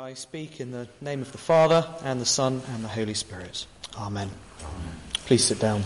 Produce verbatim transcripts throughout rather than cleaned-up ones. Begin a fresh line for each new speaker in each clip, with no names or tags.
I speak in the name of the Father, and the Son, and the Holy Spirit. Amen. Please sit down.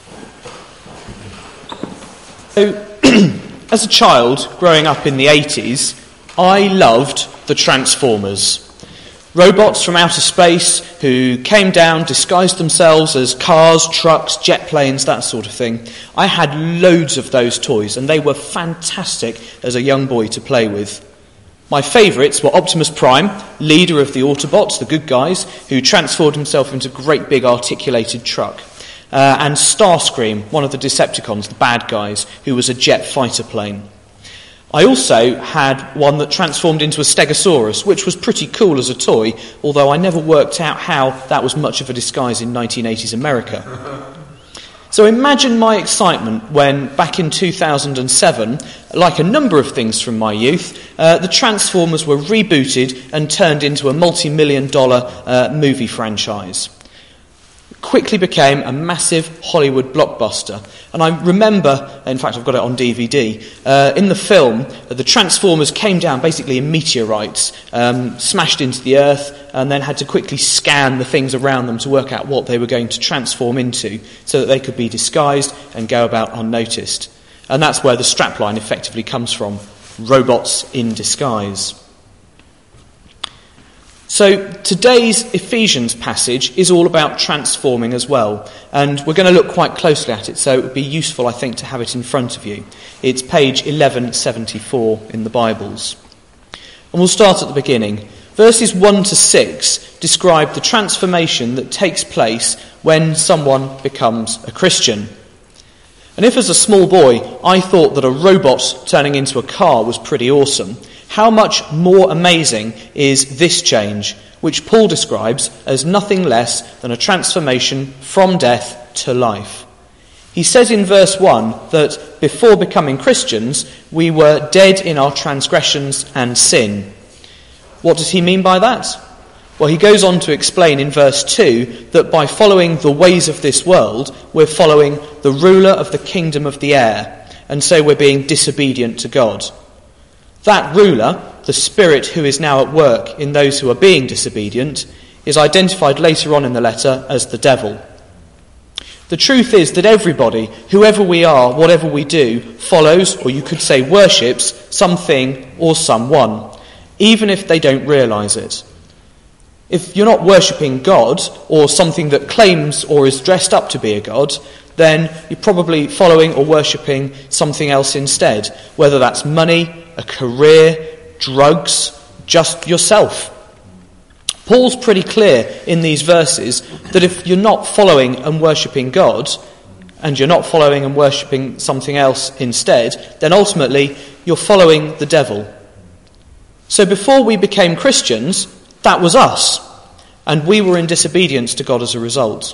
So, as a child growing up in the eighties, I loved the Transformers. Robots from outer space who came down, disguised themselves as cars, trucks, jet planes, that sort of thing. I had loads of those toys, and they were fantastic as a young boy to play with. My favourites were Optimus Prime, leader of the Autobots, the good guys, who transformed himself into a great big articulated truck. Uh, and Starscream, one of the Decepticons, the bad guys, who was a jet fighter plane. I also had one that transformed into a Stegosaurus, which was pretty cool as a toy, although I never worked out how that was much of a disguise in nineteen eighties America. So imagine my excitement when, back in two thousand seven, like a number of things from my youth, uh, the Transformers were rebooted and turned into a multi-million dollar uh, movie franchise. It quickly became a massive Hollywood blockbuster. And I remember, in fact I've got it on D V D, uh, in the film, uh, the Transformers came down basically in meteorites, um, smashed into the earth, and then had to quickly scan the things around them to work out what they were going to transform into so that they could be disguised and go about unnoticed. And that's where the strapline effectively comes from, robots in disguise. So today's Ephesians passage is all about transforming as well, and we're going to look quite closely at it, so it would be useful, I think, to have it in front of you. It's page eleven seventy-four in the Bibles. And we'll start at the beginning. Verses one to six describe the transformation that takes place when someone becomes a Christian. And if as a small boy I thought that a robot turning into a car was pretty awesome, how much more amazing is this change, which Paul describes as nothing less than a transformation from death to life. He says in verse one that before becoming Christians, we were dead in our transgressions and sin. What does he mean by that? Well, he goes on to explain in verse two that by following the ways of this world, we're following the ruler of the kingdom of the air, and so we're being disobedient to God. That ruler, the spirit who is now at work in those who are being disobedient, is identified later on in the letter as the devil. The truth is that everybody, whoever we are, whatever we do, follows, or you could say worships, something or someone, even if they don't realise it. If you're not worshipping God, or something that claims or is dressed up to be a god, then you're probably following or worshipping something else instead, whether that's money, a career, drugs, just yourself. Paul's pretty clear in these verses that if you're not following and worshipping God, and you're not following and worshipping something else instead, then ultimately you're following the devil. So before we became Christians, that was us, and we were in disobedience to God as a result.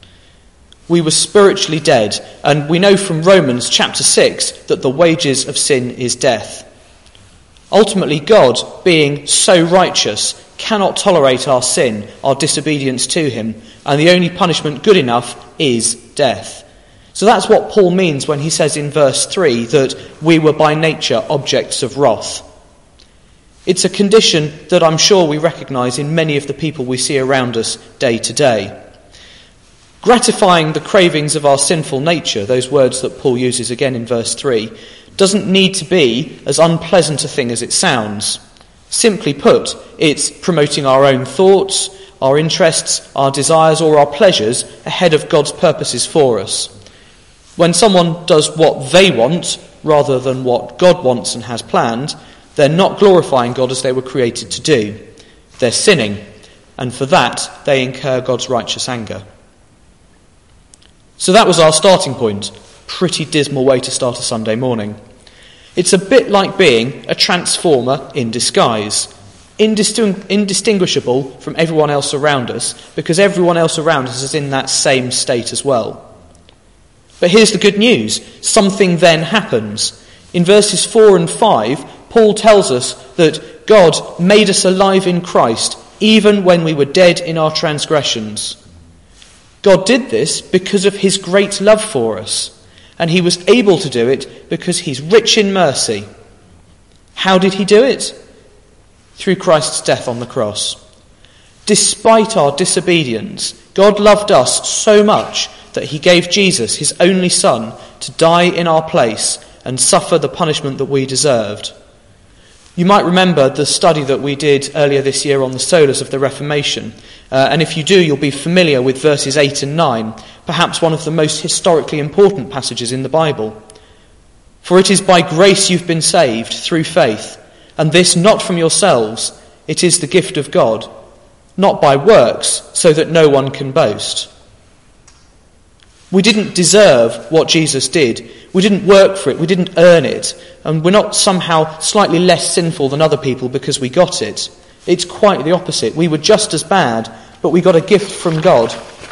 We were spiritually dead, and we know from Romans chapter six that the wages of sin is death. Ultimately, God, being so righteous, cannot tolerate our sin, our disobedience to him, and the only punishment good enough is death. So that's what Paul means when he says in verse three that we were by nature objects of wrath. It's a condition that I'm sure we recognise in many of the people we see around us day to day. Gratifying the cravings of our sinful nature, those words that Paul uses again in verse three, doesn't need to be as unpleasant a thing as it sounds. Simply put, it's promoting our own thoughts, our interests, our desires or our pleasures ahead of God's purposes for us. When someone does what they want rather than what God wants and has planned, they're not glorifying God as they were created to do. They're sinning, and for that they incur God's righteous anger. So that was our starting point. Pretty dismal way to start a Sunday morning. It's a bit like being a transformer in disguise, indisting- indistinguishable from everyone else around us, because everyone else around us is in that same state as well. But here's the good news. Something then happens. In verses four and five, Paul tells us that God made us alive in Christ, even when we were dead in our transgressions. God did this because of his great love for us, and he was able to do it because he's rich in mercy. How did he do it? through Christ's death on the cross. Despite our disobedience, God loved us so much that he gave Jesus, his only Son, to die in our place and suffer the punishment that we deserved. You might remember the study that we did earlier this year on the solas of the Reformation, uh, and if you do, you'll be familiar with verses eight and nine, perhaps one of the most historically important passages in the Bible. For it is by grace you've been saved through faith, and this not from yourselves, it is the gift of God, not by works, so that no one can boast. We didn't deserve what Jesus did. We didn't work for it. We didn't earn it. And we're not somehow slightly less sinful than other people because we got it. It's quite the opposite. We were just as bad, but we got a gift from God.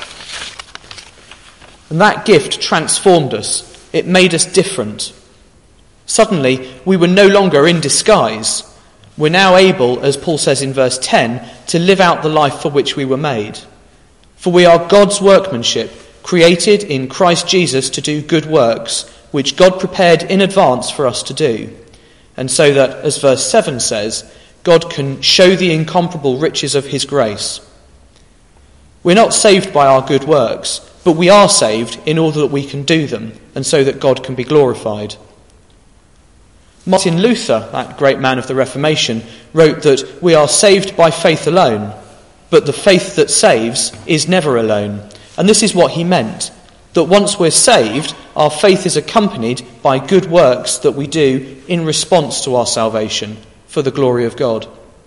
And that gift transformed us. It made us different. Suddenly, we were no longer in disguise. We're now able, as Paul says in verse ten, to live out the life for which we were made. For we are God's workmanship, created in Christ Jesus to do good works, which God prepared in advance for us to do. And so that, as verse seven says, God can show the incomparable riches of his grace. We're not saved by our good works, but we are saved in order that we can do them, and so that God can be glorified. Martin Luther, that great man of the Reformation, wrote that we are saved by faith alone, but the faith that saves is never alone. And this is what he meant, that once we're saved, our faith is accompanied by good works that we do in response to our salvation for the glory of God.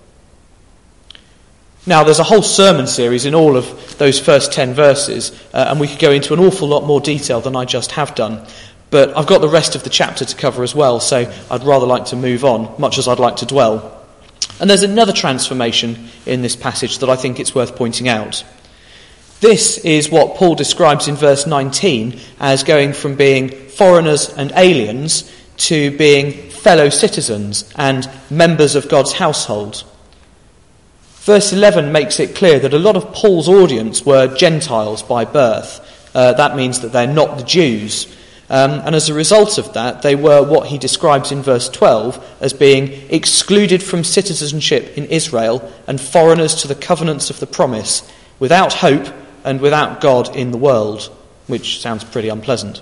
Now, there's a whole sermon series in all of those first ten verses, uh, and we could go into an awful lot more detail than I just have done. But I've got the rest of the chapter to cover as well, so I'd rather like to move on, much as I'd like to dwell. And there's another transformation in this passage that I think it's worth pointing out. This is what Paul describes in verse nineteen as going from being foreigners and aliens to being fellow citizens and members of God's household. Verse eleven makes it clear that a lot of Paul's audience were Gentiles by birth. Uh, that means that they're not the Jews. Um, and as a result of that, they were what he describes in verse twelve as being excluded from citizenship in Israel and foreigners to the covenants of the promise, without hope and without God in the world, which sounds pretty unpleasant.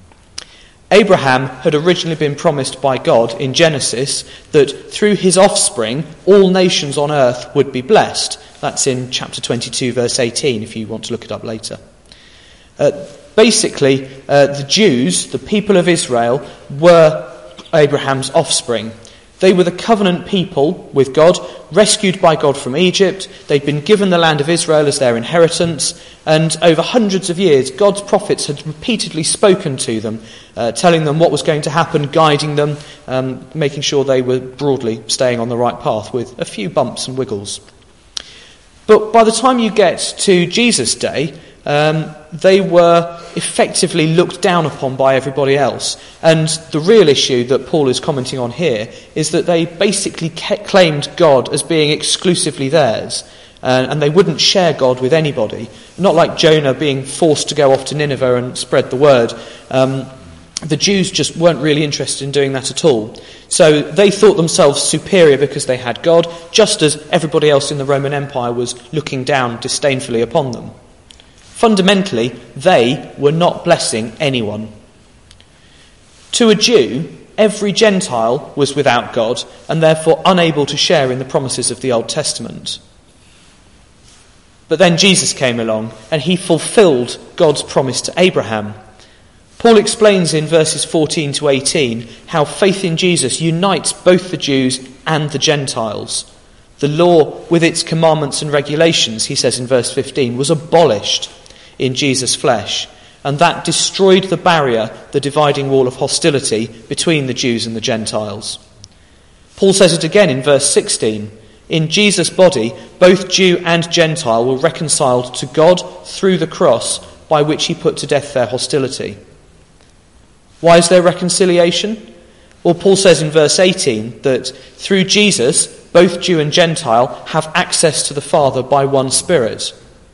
Abraham had originally been promised by God in Genesis that through his offspring all nations on earth would be blessed. That's in chapter twenty-two, verse eighteen, if you want to look it up later. Uh, basically, uh, the Jews, the people of Israel, were Abraham's offspring. They were the covenant people with God, rescued by God from Egypt. They'd been given the land of Israel as their inheritance, and over hundreds of years, God's prophets had repeatedly spoken to them, uh, telling them what was going to happen, guiding them, um, making sure they were broadly staying on the right path with a few bumps and wiggles. But by the time you get to Jesus' day, Um, they were effectively looked down upon by everybody else. And the real issue that Paul is commenting on here is that they basically ca- claimed God as being exclusively theirs, uh, and they wouldn't share God with anybody. Not like Jonah being forced to go off to Nineveh and spread the word. Um, the Jews just weren't really interested in doing that at all. So they thought themselves superior because they had God, just as everybody else in the Roman Empire was looking down disdainfully upon them. Fundamentally, they were not blessing anyone. To a Jew, every Gentile was without God and therefore unable to share in the promises of the Old Testament. But then Jesus came along and he fulfilled God's promise to Abraham. Paul explains in verses fourteen to eighteen how faith in Jesus unites both the Jews and the Gentiles. The law, with its commandments and regulations, he says in verse fifteen, was abolished in Jesus' flesh, and that destroyed the barrier, the dividing wall of hostility between the Jews and the Gentiles. Paul says it again in verse sixteen. In Jesus' body, both Jew and Gentile were reconciled to God through the cross, by which he put to death their hostility. Why is there reconciliation? Well, Paul says in verse eighteen that through Jesus, both Jew and Gentile have access to the Father by one Spirit.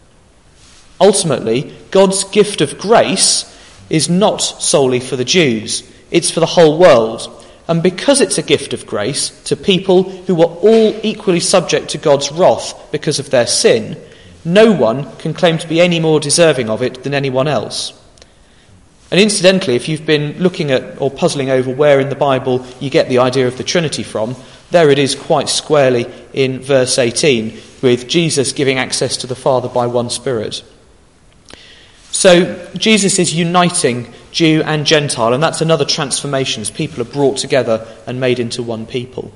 Ultimately, God's gift of grace is not solely for the Jews. It's for the whole world. And because it's a gift of grace to people who are all equally subject to God's wrath because of their sin, no one can claim to be any more deserving of it than anyone else. And incidentally, if you've been looking at or puzzling over where in the Bible you get the idea of the Trinity from, there it is quite squarely in verse eighteen, with Jesus giving access to the Father by one Spirit. So Jesus is uniting Jew and Gentile, and that's another transformation as people are brought together and made into one people.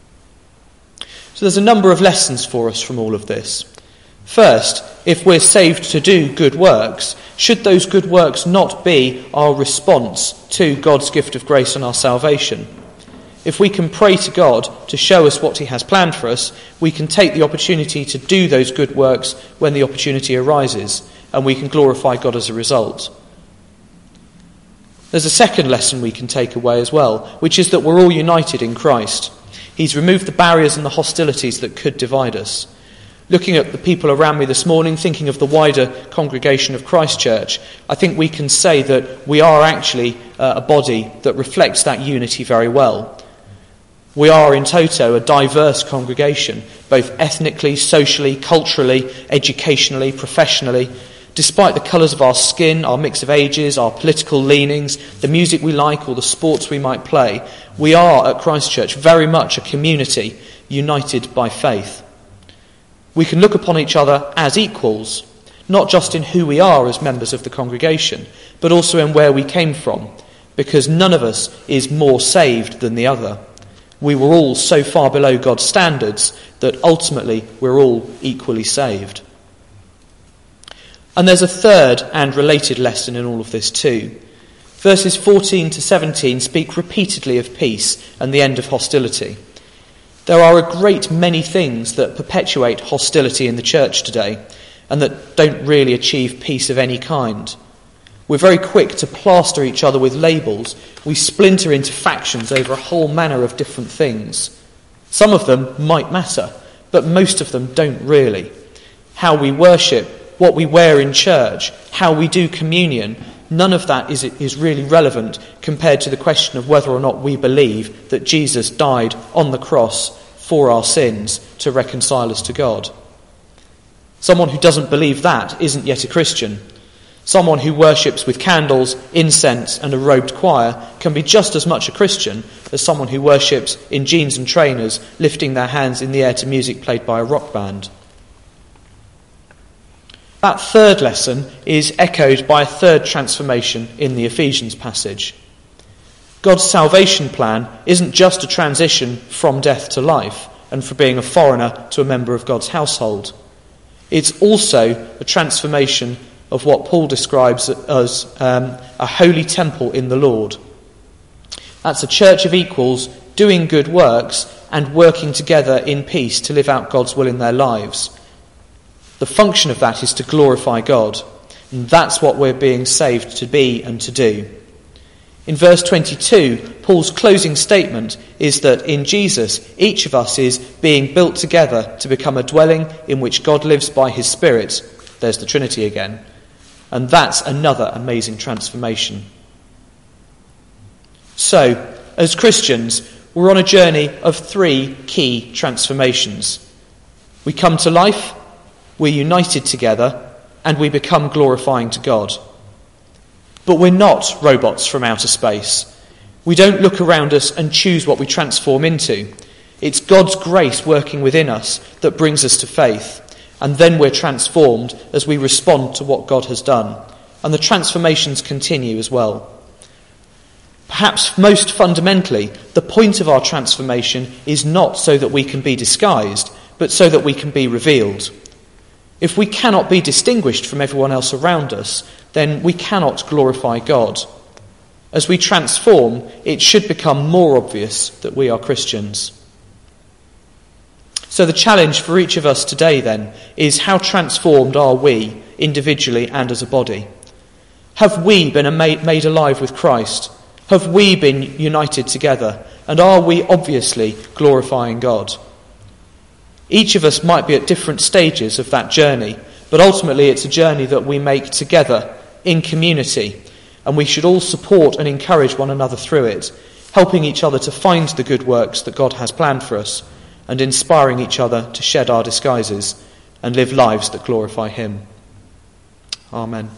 So there's a number of lessons for us from all of this. First, if we're saved to do good works, should those good works not be our response to God's gift of grace and our salvation? If we can pray to God to show us what he has planned for us, we can take the opportunity to do those good works when the opportunity arises, and we can glorify God as a result. There's a second lesson we can take away as well, which is that we're all united in Christ. He's removed the barriers and the hostilities that could divide us. Looking at the people around me this morning, thinking of the wider congregation of Christ Church, I think we can say that we are actually uh, a body that reflects that unity very well. We are in toto a diverse congregation, both ethnically, socially, culturally, educationally, professionally. Despite the colours of our skin, our mix of ages, our political leanings, the music we like or the sports we might play, we are at Christ Church very much a community united by faith. We can look upon each other as equals, not just in who we are as members of the congregation, but also in where we came from, because none of us is more saved than the other. We were all so far below God's standards that ultimately we're all equally saved. And there's a third and related lesson in all of this too. Verses fourteen to seventeen speak repeatedly of peace and the end of hostility. There are a great many things that perpetuate hostility in the church today and that don't really achieve peace of any kind. We're very quick to plaster each other with labels. We splinter into factions over a whole manner of different things. Some of them might matter, but most of them don't really. How we worship, what we wear in church, how we do communion, none of that is, is really relevant compared to the question of whether or not we believe that Jesus died on the cross for our sins to reconcile us to God. Someone who doesn't believe that isn't yet a Christian. Someone who worships with candles, incense and a robed choir can be just as much a Christian as someone who worships in jeans and trainers, lifting their hands in the air to music played by a rock band. That third lesson is echoed by a third transformation in the Ephesians passage. God's salvation plan isn't just a transition from death to life and from being a foreigner to a member of God's household. It's also a transformation of what Paul describes as um, a holy temple in the Lord. That's a church of equals doing good works and working together in peace to live out God's will in their lives. The function of that is to glorify God, and that's what we're being saved to be and to do. In verse twenty-two, Paul's closing statement is that in Jesus, each of us is being built together to become a dwelling in which God lives by his Spirit. There's the Trinity again. And that's another amazing transformation. So, as Christians, we're on a journey of three key transformations. We come to life, we're united together, and we become glorifying to God. But we're not robots from outer space. We don't look around us and choose what we transform into. It's God's grace working within us that brings us to faith. And then we're transformed as we respond to what God has done. And the transformations continue as well. Perhaps most fundamentally, the point of our transformation is not so that we can be disguised, but so that we can be revealed. If we cannot be distinguished from everyone else around us, then we cannot glorify God. As we transform, it should become more obvious that we are Christians. So the challenge for each of us today then is, how transformed are we individually and as a body? Have we been made alive with Christ? Have we been united together? And are we obviously glorifying God? Each of us might be at different stages of that journey, but ultimately it's a journey that we make together in community, and we should all support and encourage one another through it, helping each other to find the good works that God has planned for us, and inspiring each other to shed our disguises and live lives that glorify him. Amen.